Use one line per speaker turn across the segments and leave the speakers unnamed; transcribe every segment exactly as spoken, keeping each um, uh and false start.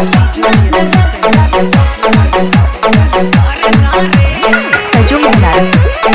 सजों बनारस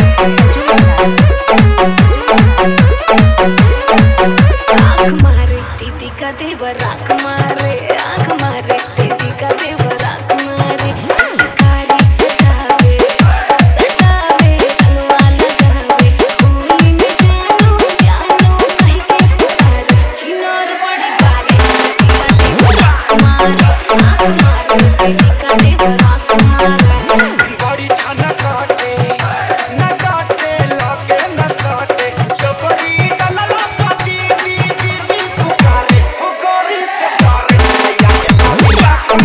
आँख मारे दीदी का देवर आँख मारे आँख मारे दीदी का देवर आँख मारे शिकारी सतावे सतावे तनवा लगावे होली में जानू जानू कहीं के पुकारे चिनोर बड़ी बारे दीदी का देवर आँख मारे आँख मारे दीदी का देवर आँख मारे
बड़ी छाना काटे न काटे लगे न काटे जबरी डलला पाती दीदी पुकारे हो गोरी से पारे भैया के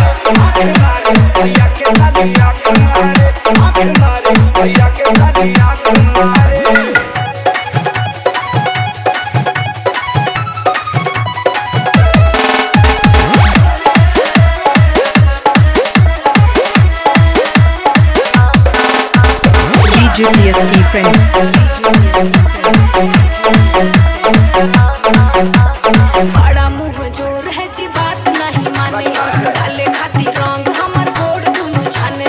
साथ आँख मारे आँख मारे भैया के साथ आँख मारे
Julius B friend
बड़ा मुँह जोर है जी बात नहीं माने डाले खाती रंग हमर गोड़ दुनु जाने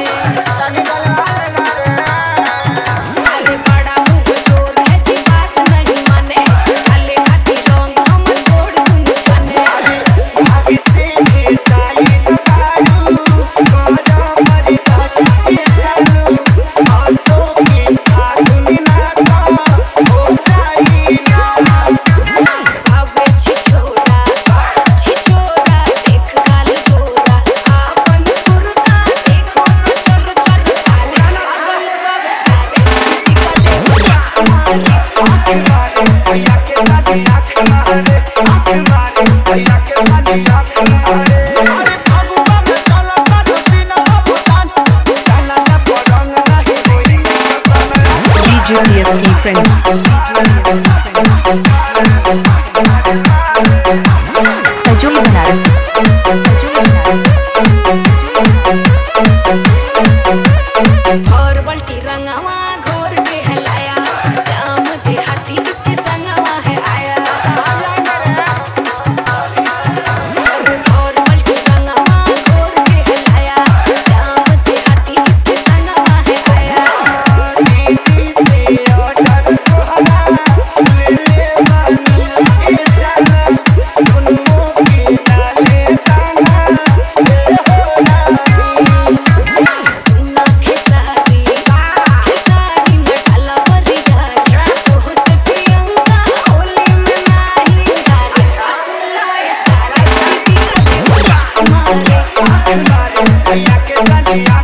अरे बड़ा मुँह जोर है जी बात नहीं माने डाले खाती रंग हमर गोड़ दुनु जाने
अभी से ही चाहिए तारू बाजा मरी दास के चालू आसो की तारू ना हो जाई ना
भावे छिछोरा छिछोरा देख गाल गोरा आपन पुरता देखो चल चल अरे अगल बग सारे
भैया के साथ आँख मारे आँख मारे भैया के साथ आँख मारे अरे फगुआ में चला तारू सीना भूटान जाना ना पड़ंग नहीं होई कसम
Julius B friend सजों बनारस
और बल्टी रंगवा घोर के हलाया शाम के हाथी के संगवा है आया और बल्टी रंगवा घोर के हलाया शाम के हाथी के संगवा है आया
नीति से ऑर्डर तोहरा ले ले मानी के जाना सुनो की डाले ताना ले हो ना
सुना खेसारी खेसारी में डाला बरी गाड़ी ओह से प्रियंका होली में नाही गाड़ी सुनाए सारे दीदी का देवर आँख मारे
भैया के साथ